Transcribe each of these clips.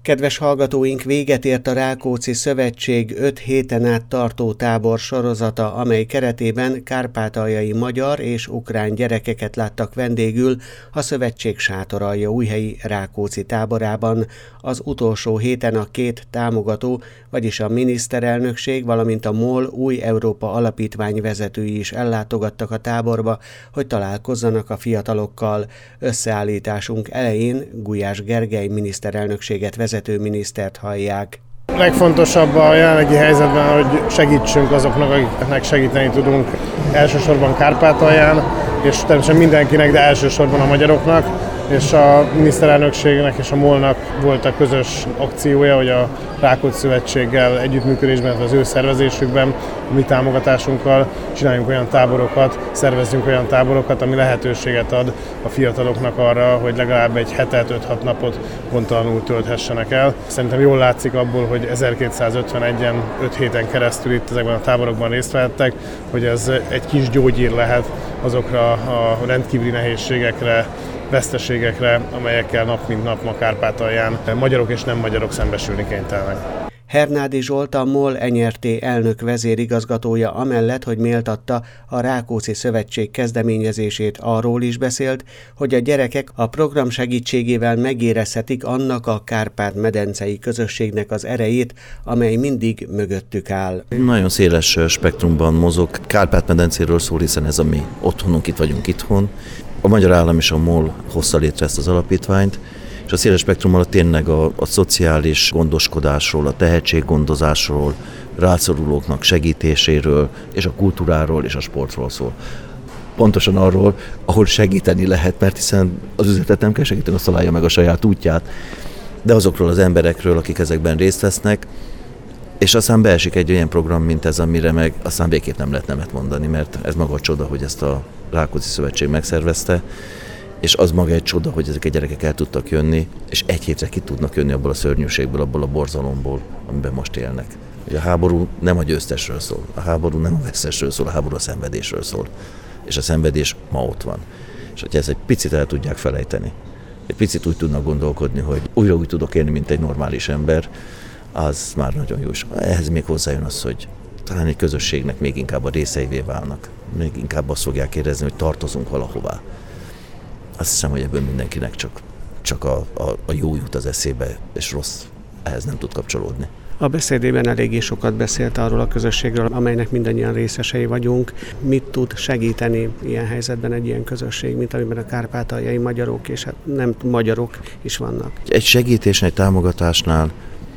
Kedves hallgatóink, véget ért a Rákóczi Szövetség 5 héten át tartó tábor sorozata, amely keretében kárpátaljai magyar és ukrán gyerekeket láttak vendégül a szövetség Sátoraljaújhelyi Rákóczi táborában. Az utolsó héten a két támogató, vagyis a miniszterelnökség, valamint a MOL Új Európa Alapítvány vezetői is ellátogattak a táborba, hogy találkozzanak a fiatalokkal. Összeállításunk elején Gulyás Gergely miniszterelnökséget vezető minisztert hallják. Legfontosabb a jelenlegi helyzetben, hogy segítsünk azoknak, akiknek segíteni tudunk, elsősorban Kárpátalján, és természetesen mindenkinek, de elsősorban a magyaroknak, és a miniszterelnökségnek és a MOL-nak volt a közös akciója, hogy a Rákóczi Szövetséggel együttműködésben, az ő szervezésükben, a mi támogatásunkkal csináljunk olyan táborokat, szervezzünk olyan táborokat, ami lehetőséget ad a fiataloknak arra, hogy legalább egy hetet, 5-6 napot gondtalanul tölthessenek el. Szerintem jól látszik abból, hogy 1251-en 5 héten keresztül itt ezekben a táborokban részt vehettek, hogy ez egy kis gyógyír lehet azokra a rendkívüli nehézségekre, veszteségekre, amelyekkel nap mint nap ma Kárpátalján magyarok és nem magyarok szembesülni kénytelenek. Hernádi Zsolt, a MOL NRT elnök vezérigazgatója amellett, hogy méltatta a Rákóczi Szövetség kezdeményezését, arról is beszélt, hogy a gyerekek a program segítségével megérezhetik annak a Kárpát-medencei közösségnek az erejét, amely mindig mögöttük áll. Nagyon széles spektrumban mozog. Kárpát-medencéről szól, hiszen ez a mi otthonunk, itt vagyunk itthon. A Magyar Állam és a MOL hozta létre ezt az alapítványt, és a széles spektrum alatt tényleg a szociális gondoskodásról, a tehetséggondozásról, rászorulóknak segítéséről, és a kultúráról és a sportról szól. Pontosan arról, ahol segíteni lehet, mert hiszen az üzletet nem kell segíteni, azt találja meg a saját útját, de azokról az emberekről, akik ezekben részt vesznek, és aztán beesik egy olyan program, mint ez, amire meg aztán végképp nem lehet nemet mondani, mert ez maga a csoda, hogy ezt a Rákóczi Szövetség megszervezte, és az maga egy csoda, hogy ezek a gyerekek el tudtak jönni, és egy hétre ki tudnak jönni abból a szörnyűségből, abból a borzalomból, amiben most élnek. Ugye a háború nem a győztesről szól, a háború nem a vesztesről szól, a háború a szenvedésről szól, és a szenvedés ma ott van. És hogyha ezt egy picit el tudják felejteni, egy picit úgy tudnak gondolkodni, hogy újra úgy tudok élni, mint egy normális ember, az már nagyon jó. És ehhez még hozzájön az, hogy talán egy közösségnek még inkább a részeivé válnak, még inkább azt fogják érezni, hogy tartozunk valahová. Azt hiszem, hogy ebből mindenkinek csak a jó jut az eszébe, és rossz ehhez nem tud kapcsolódni. A beszédében eléggé sokat beszélt arról a közösségről, amelynek mindannyian részesei vagyunk. Mit tud segíteni ilyen helyzetben egy ilyen közösség, mint amiben a kárpátaljai magyarok és nem magyarok is vannak? Egy segítésnél, egy támogatásnál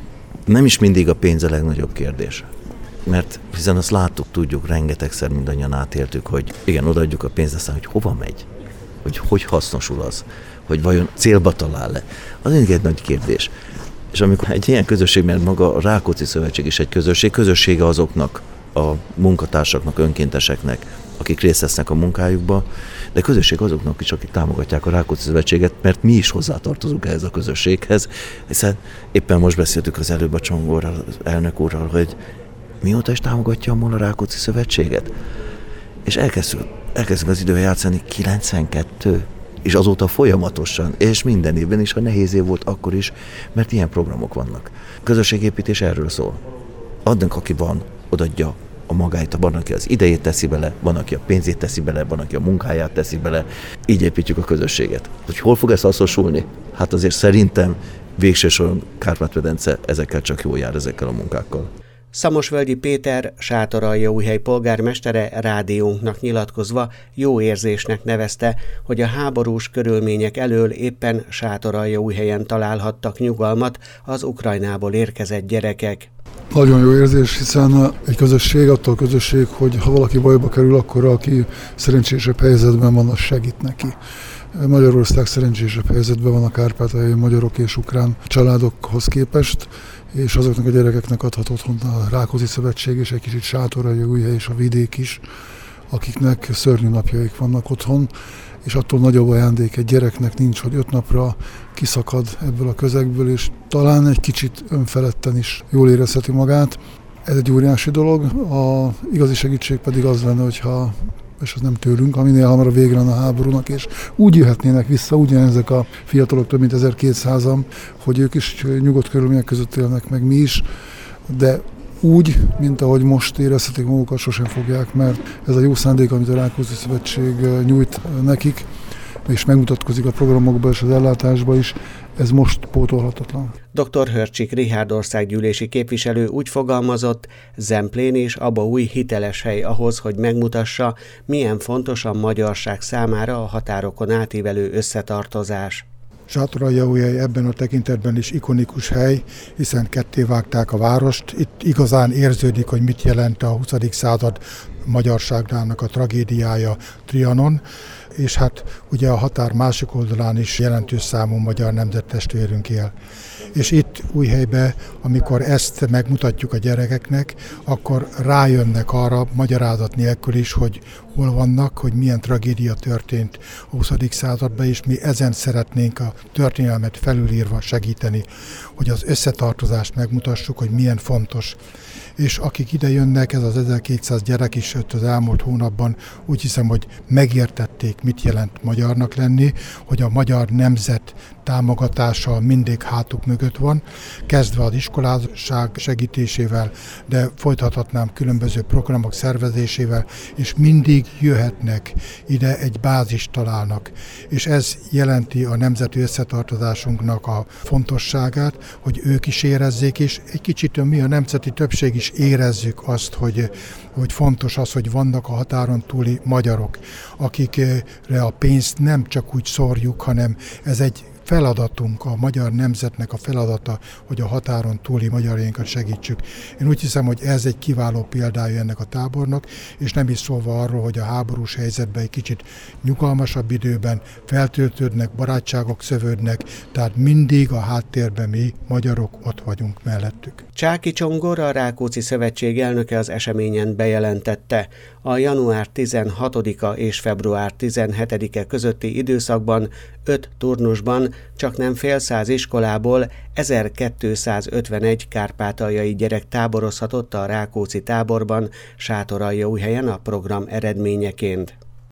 nem is mindig a pénz a legnagyobb kérdés. Mert hiszen azt láttuk, tudjuk, rengetegszer mindannyian átéltük, hogy igen, odaadjuk a pénzt, aztán, hogy hova megy, hogy hasznosul az, hogy vajon célba talál-e. Az mindig egy nagy kérdés. És amikor egy ilyen közösség, mert maga a Rákóczi Szövetség is egy közössége azoknak a munkatársaknak, önkénteseknek, akik részt vesznek a munkájukba, de közösség azoknak is, akik támogatják a Rákóczi Szövetséget, mert mi is hozzátartozunk ehhez a közösséghez, hiszen éppen most beszéltük az előbb a Csongorral, az elnök úrral, hogy mióta is támogatja a MOL a Rákóczi Szövetséget? És elkezdünk az idővel játszani 92, és azóta folyamatosan, és minden évben is, ha nehéz év volt, akkor is, mert ilyen programok vannak. Közösségépítés erről szól. Adnak, aki van, odaadja a magáit, van, aki az idejét teszi bele, van, aki a pénzét teszi bele, van, aki a munkáját teszi bele. Így építjük a közösséget. Hogy hol fog ez hasznosulni? Hát azért szerintem végső soron Kárpát-medence ezekkel csak jól jár, ezekkel a munkákkal. Szamosvölgyi Péter, Sátoraljaújhely polgármestere rádiónknak nyilatkozva jó érzésnek nevezte, hogy a háborús körülmények elől éppen Sátoraljaújhelyen találhattak nyugalmat az Ukrajnából érkezett gyerekek. Nagyon jó érzés, hiszen egy közösség, attól közösség, hogy ha valaki bajba kerül, akkor aki szerencsésebb helyzetben van, az segít neki. Magyarország szerencsésebb helyzetben van a kárpátaljai magyarok és ukrán családokhoz képest, és azoknak a gyerekeknek adhat otthont a Rákóczi Szövetség, és egy kicsit Sátoraljaújhely és a vidék is, akiknek szörnyű napjaik vannak otthon, és attól nagyobb ajándék egy gyereknek nincs, hogy 5 napra kiszakad ebből a közegből, és talán egy kicsit önfeledten is jól érezheti magát. Ez egy óriási dolog, az igazi segítség pedig az lenne, hogyha és az nem tőlünk, ha minél hamarabb vége van a háborúnak, és úgy jöhetnének vissza, ugyanezek a fiatalok, több mint 1200-an, hogy ők is nyugodt körülmények között élnek, meg mi is, de úgy, mint ahogy most érezhetik magukat, sosem fogják, mert ez a jó szándék, amit a Rákóczi Szövetség nyújt nekik, és megmutatkozik a programokban és az ellátásban is, ez most pótolhatatlan. Dr. Hörcsik Richárd országgyűlési képviselő úgy fogalmazott, Zemplén és Abaúj hiteles hely ahhoz, hogy megmutassa, milyen fontos a magyarság számára a határokon átívelő összetartozás. Sátoraljaújhely ebben a tekintetben is ikonikus hely, hiszen kettévágták a várost. Itt igazán érződik, hogy mit jelent a 20. század magyarságnának a tragédiája Trianon, és hát ugye a határ másik oldalán is jelentős számú magyar nemzettestvérünk él. És itt Újhelyben, amikor ezt megmutatjuk a gyerekeknek, akkor rájönnek arra magyarázat nélkül is, hogy hol vannak, hogy milyen tragédia történt a 20. században, és mi ezen szeretnénk a történelmet felülírva segíteni, hogy az összetartozást megmutassuk, hogy milyen fontos. És akik ide jönnek, ez az 1200 gyerek is az elmúlt hónapban, úgy hiszem, hogy megértették, mit jelent magyarnak lenni, hogy a magyar nemzet támogatása mindig hátuk mögött van, kezdve az iskoláság segítésével, de folytathatnám különböző programok szervezésével, és mindig jöhetnek ide, egy bázist találnak. És ez jelenti a nemzeti összetartozásunknak a fontosságát, hogy ők is érezzék, és egy kicsit mi a nemzeti többség is érezzük azt, hogy fontos az, hogy vannak a határon túli magyarok, akikre a pénzt nem csak úgy szórjuk, hanem ez egy feladatunk, a magyar nemzetnek a feladata, hogy a határon túli magyarjainkat segítsük. Én úgy hiszem, hogy ez egy kiváló példája ennek a tábornak, és nem is szólva arról, hogy a háborús helyzetben egy kicsit nyugalmasabb időben feltöltődnek, barátságok szövődnek, tehát mindig a háttérben mi, magyarok ott vagyunk mellettük. Csáky Csongor, a Rákóczi Szövetség elnöke az eseményen bejelentette, a január 16-a és február 17-e közötti időszakban 5 turnusban csaknem fél száz iskolából 1251 kárpátaljai gyerek táborozhatott a Rákóczi táborban Sátoraljaújhelyen a program eredményeként.